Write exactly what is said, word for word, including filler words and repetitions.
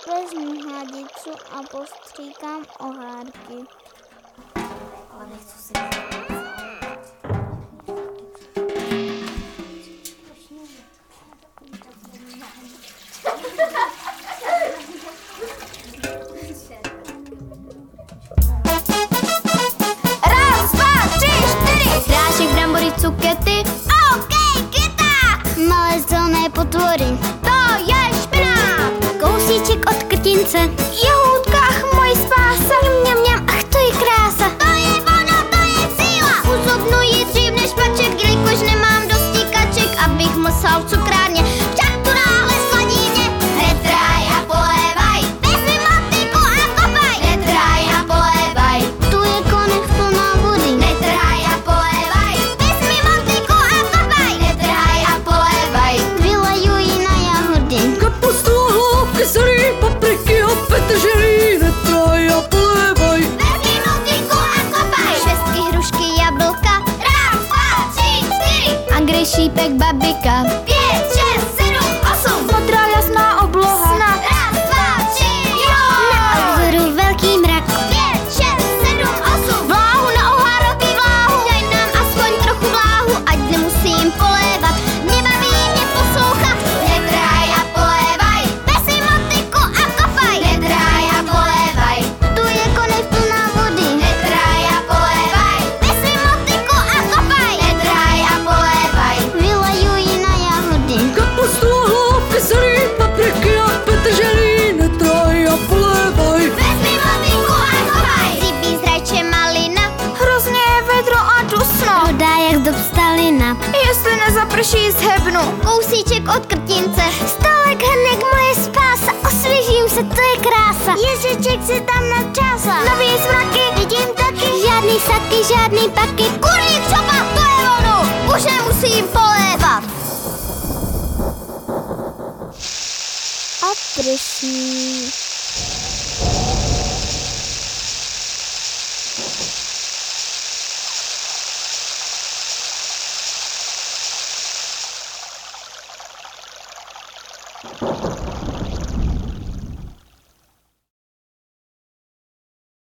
Vezmu hádicu a postříkám ohárky. Ale nechci si Raz, dva, tři, čtyři. Hrášek, brambory, cukety. OK, kyták! Malé zelené potvory. To je špinát. Kousíček od krtince. Jahůdka, ach, moje spása. Mňam, mňam, ach, to je krása. To je voda, to je síla. Uzobnuji dřív než paček, jelikož nemám dost stikaček, abych mlsal v cukrárně. Však tu náhle skladí mě. Netrhaj a polévaj. Vezmi motyku a kopaj. Netrhaj a polévaj. Tu je konech plná vody. Netrhaj a polévaj. Vezmi motyku a kopaj. Netrhaj a polévaj. Vylaju ji na jahody. Kapustu, hloubky, zelí, papriky a petrželí, netrhaj a polévaj. Vezmi motyku a kopaj. Švestky, hrušky, jablka. Raz, dva, tři, čtyři. A grešípek babika. Pět, šest, sedm, osm. Modrá jasná obloha. Snad. Raz, dva, tři, jo. Na obzoru velký mrak. Pět, šest, sedm, osm. Vláhu na ohárový vláhu. Daj nám aspoň trochu vláhu, ať nemusím polévat. Mě baví mě poslouchat. Netrhaj a polévaj. Vezmi motyku a kopaj. Netrhaj a polévaj. Tu je konech plná vody. Netrhaj a polévaj. Vezmi motyku a kopaj. Netrhaj a polévaj. Vylaju ji na jahody. Kapustu, hloubky, zelí, papriky a petrželí, netrhaj a polévaj. Vezmi motyku a kopaj. Rybí z rajče malina. Hrozně je vedro a dusno. Voda jak do pstalina. Jestli nezaprší, zhebnu. Kousíček od krtince. Stolek, hrnek, moje spása. Osvěžím se, to je krása. Ježeček si tam načásá. Nový zmraky. Vidím taky. Žádný saky, žádný paky. Kurník třeba, to je ono. Už nemusím polévat. A prší. Thank you.